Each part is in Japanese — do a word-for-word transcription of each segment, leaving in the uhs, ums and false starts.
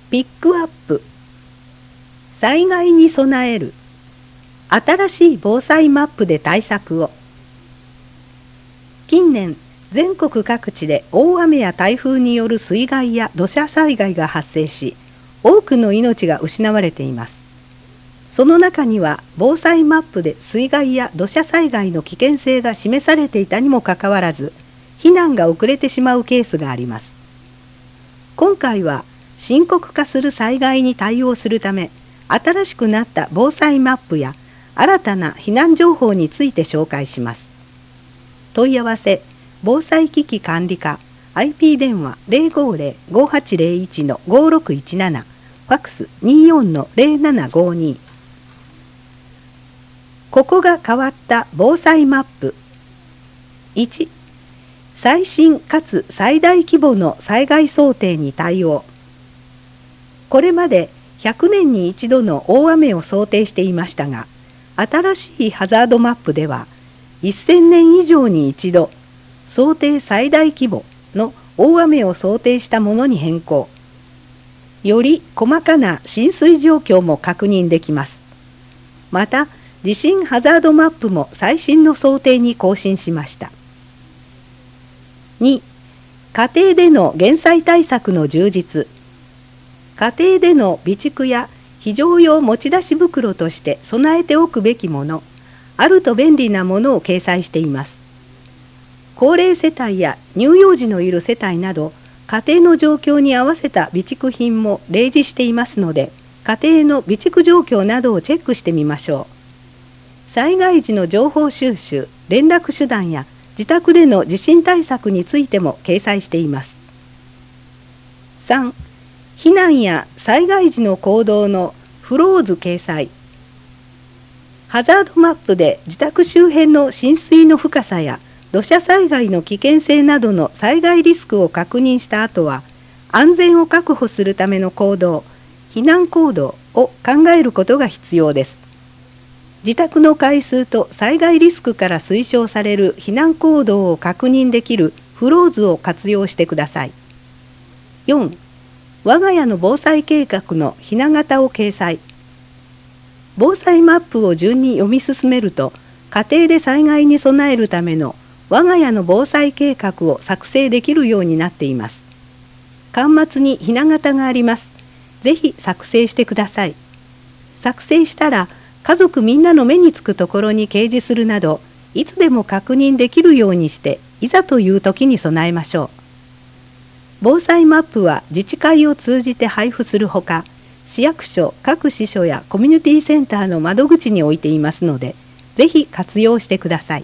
ピックアップ。災害に備える。新しい防災マップで対策を。近年、全国各地で大雨や台風による水害や土砂災害が発生し、多くの命が失われています。その中には防災マップで水害や土砂災害の危険性が示されていたにもかかわらず、避難が遅れてしまうケースがあります。今回は深刻化する災害に対応するため、新しくなった防災マップや新たな避難情報について紹介します。問い合わせ、防災危機管理課、アイピー 電話 ゼロごゼロ ごはちゼロいち ごろくいちなな、ファックス にじゅうよん ゼロななごに。ここが変わった防災マップ。いち、最新かつ最大規模の災害想定に対応。これまでひゃくねんに一度の大雨を想定していましたが、新しいハザードマップではせんねん以上に一度、想定最大規模の大雨を想定したものに変更。より細かな浸水状況も確認できます。また、地震ハザードマップも最新の想定に更新しました。に、家庭での減災対策の充実。家庭での備蓄や非常用持ち出し袋として備えておくべきもの、あると便利なものを掲載しています。高齢世帯や乳幼児のいる世帯など、家庭の状況に合わせた備蓄品も例示していますので、家庭の備蓄状況などをチェックしてみましょう。災害時の情報収集、連絡手段や自宅での地震対策についても掲載しています。さん、避難や災害時の行動のフロー図掲載。ハザードマップで自宅周辺の浸水の深さや土砂災害の危険性などの災害リスクを確認した後は、安全を確保するための行動、避難行動を考えることが必要です。自宅の階数と災害リスクから推奨される避難行動を確認できるフロー図を活用してください。よん、我が家の防災計画のひな形を掲載。防災マップを順に読み進めると、家庭で災害に備えるための我が家の防災計画を作成できるようになっています。端末にひな形があります。ぜひ作成してください。作成したら、家族みんなの目につくところに掲示するなど、いつでも確認できるようにして、いざという時に備えましょう。防災マップは自治会を通じて配布するほか、市役所、各支所やコミュニティセンターの窓口に置いていますので、ぜひ活用してください。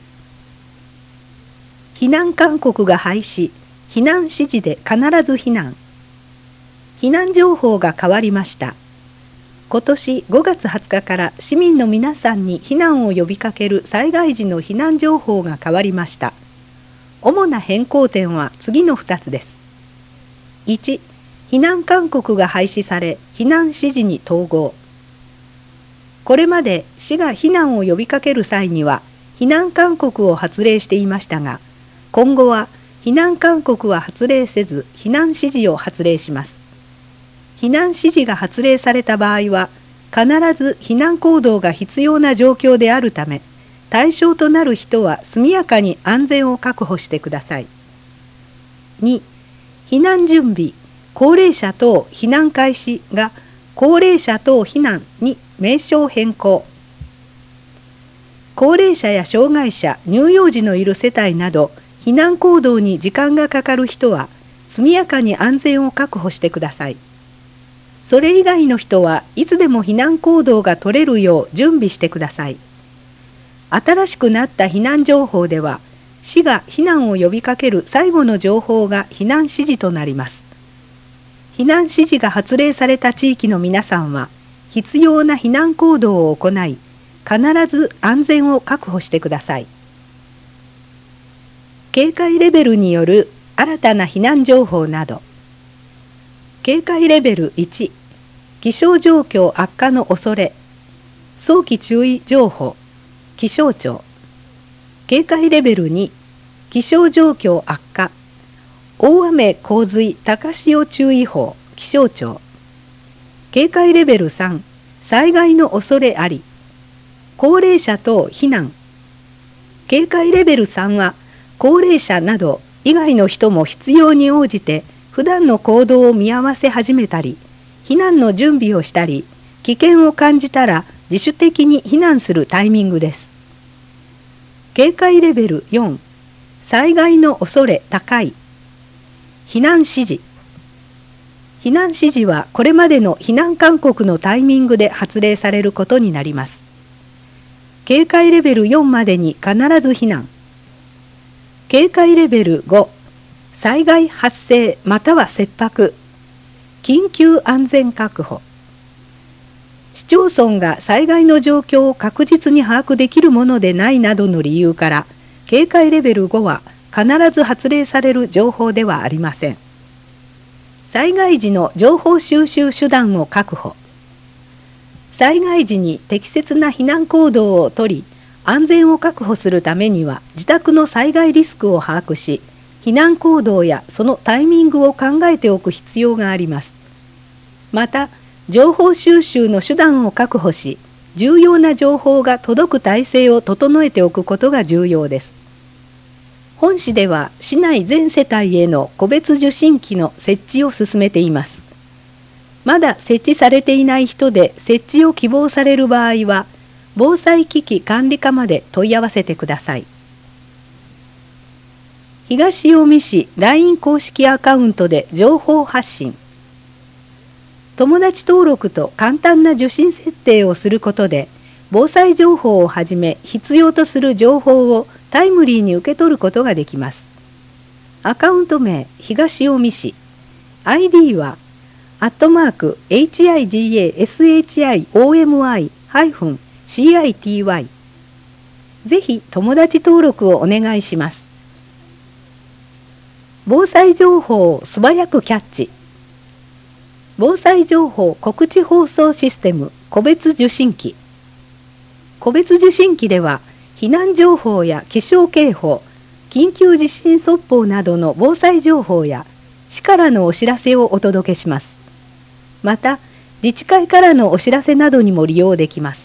避難勧告が廃止、避難指示で必ず避難。避難情報が変わりました。今年ごがつはつかから市民の皆さんに避難を呼びかける災害時の避難情報が変わりました。主な変更点は次のふたつです。いち、避難勧告が廃止され、避難指示に統合。これまで市が避難を呼びかける際には、避難勧告を発令していましたが、今後は避難勧告は発令せず、避難指示を発令します。避難指示が発令された場合は、必ず避難行動が必要な状況であるため、対象となる人は速やかに安全を確保してください。に、避難準備、高齢者等避難開始が高齢者等避難に名称変更。高齢者や障害者、乳幼児のいる世帯など、避難行動に時間がかかる人は、速やかに安全を確保してください。それ以外の人はいつでも避難行動が取れるよう準備してください。新しくなった避難情報では、市が避難を呼びかける最後の情報が避難指示となります。避難指示が発令された地域の皆さんは、必要な避難行動を行い、必ず安全を確保してください。警戒レベルによる新たな避難情報など。警戒レベルいち、気象状況悪化の恐れ、早期注意情報、気象庁。警戒レベルに、気象状況悪化、大雨洪水高潮注意報、気象庁。 警戒レベルさん、災害の恐れあり。高齢者等避難。警戒レベルさんは、高齢者など以外の人も必要に応じて普段の行動を見合わせ始めたり、避難の準備をしたり、危険を感じたら自主的に避難するタイミングです。警戒レベルよん、災害の恐れ高い。避難指示。避難指示はこれまでの避難勧告のタイミングで発令されることになります。警戒レベルよんまでに必ず避難。警戒レベルご、災害発生または切迫。緊急安全確保。市町村が災害の状況を確実に把握できるものでないなどの理由から、警戒レベルごは必ず発令される情報ではありません。災害時の情報収集手段を確保。災害時に適切な避難行動をとり、安全を確保するためには自宅の災害リスクを把握し、避難行動やそのタイミングを考えておく必要があります。また、情報収集の手段を確保し、重要な情報が届く体制を整えておくことが重要です。本市では市内全世帯への個別受信機の設置を進めています。まだ設置されていない人で設置を希望される場合は、防災機器管理課まで問い合わせてください。東近江市 ライン 公式アカウントで情報発信。友達登録と簡単な受信設定をすることで、防災情報をはじめ必要とする情報をタイムリーに受け取ることができます。アカウント名、東近江市。アイディー は、アットマーク、エイチアイジーエーエスエイチアイオーエムアイ シーアイティーワイ。ぜひ友達登録をお願いします。防災情報を素早くキャッチ。防災情報告知放送システム個別受信機。個別受信機では、避難情報や気象警報、緊急地震速報などの防災情報や市からのお知らせをお届けします。また、自治会からのお知らせなどにも利用できます。